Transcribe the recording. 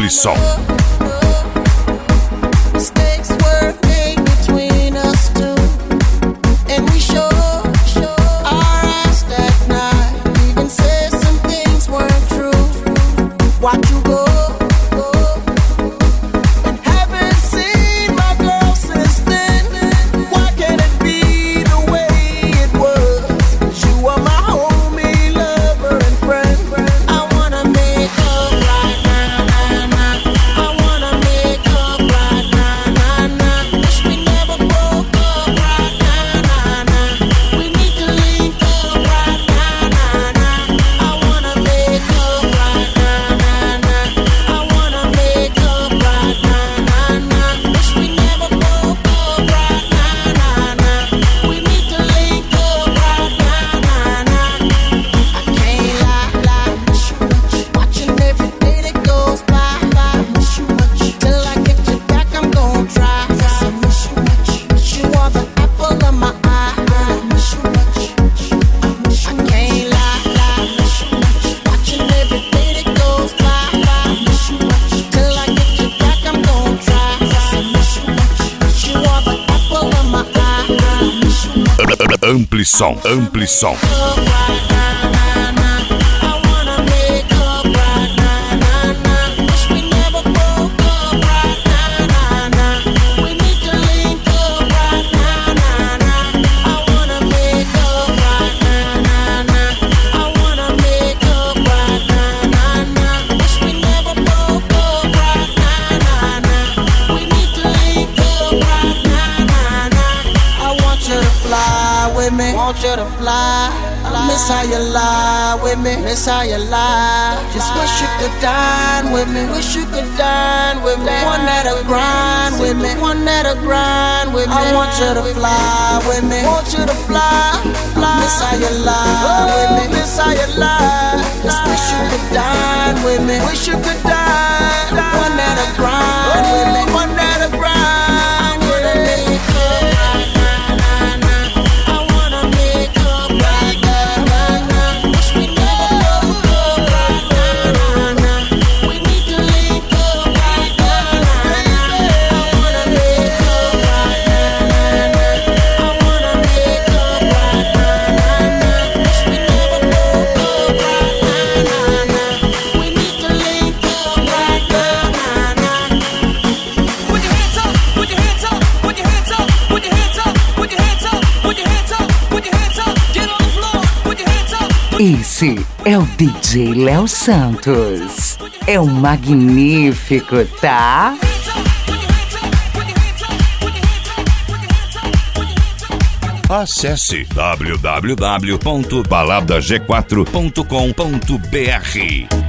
Amplison. Amplison, Amplison. Want you to fly, miss how you lie with me, miss how you lie. Just wish you could dine with me, wish you could dine with me. One that'll grind with me, one that'll grind with me. I want you to fly with me, want you to fly, miss how you lie with me, miss how you lie. Just wish you could dine with me, wish you could dine. One that'll grind with me, one that'll grind with me. Esse é o DJ Léo Santos. É um magnífico, tá? Acesse www.baladag4.com.br.